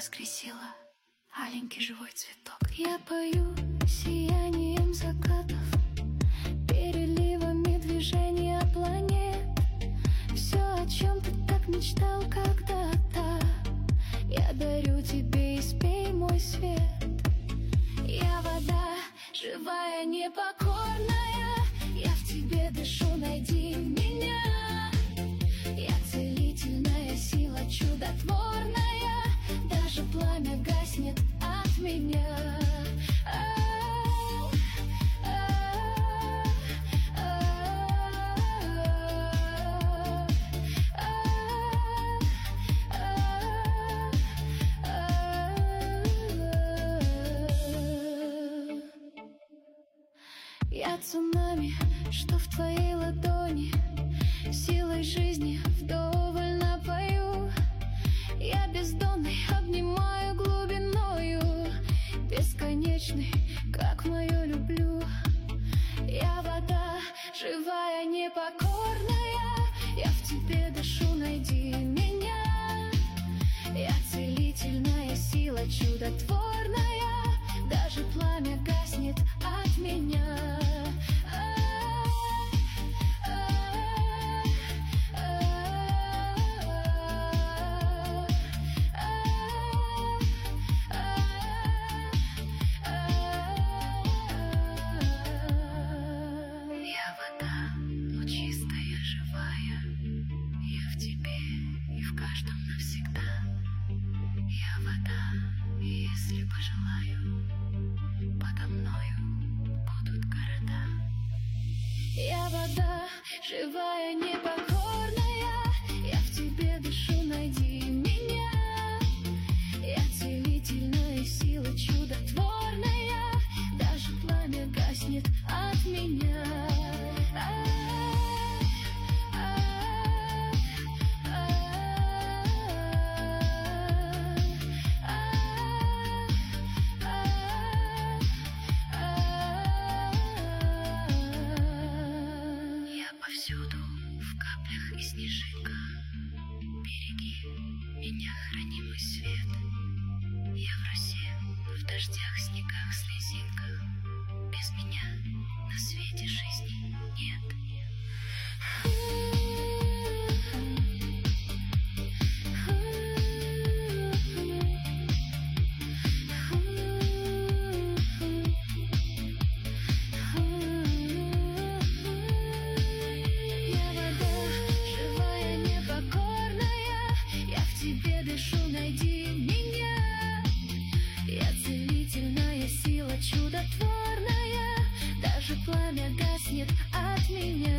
воскресила аленький живой цветок. Я пою сиянием закатов, переливами движения планет. Все, о чем ты так мечтал когда-то, я дарю тебе, и спей мой свет. Я вода, живая, непокорная, я в тебе дышу, найди меня. Я целительная сила, чудотворная, даже пламя гаснет от меня. Я цунами, что в твоей ладони, силой жизни вдоволь напою. Я бездонный, обнимаю глубиною, бесконечный, как мое люблю. Я вода, живая, непокорная, я в тебе дышу, найди меня. Я целительная сила, чудотворная, даже пламя гаснет от меня. Чистая, живая, я в тебе и в каждом навсегда. Я вода, и если пожелаю, подо мною будут города. Я вода, живая, непокорная, я в тебе дышу, найди меня. Я целительная сила, чудотворная, даже пламя гаснет от меня. Повсюду, в каплях и снежинках, береги меня, храни мой свет. Я в росе, в дождях, снегах, слезинках, без меня на свете жизни нет. Найди меня. Я целительная сила, чудотворная, даже пламя гаснет от меня.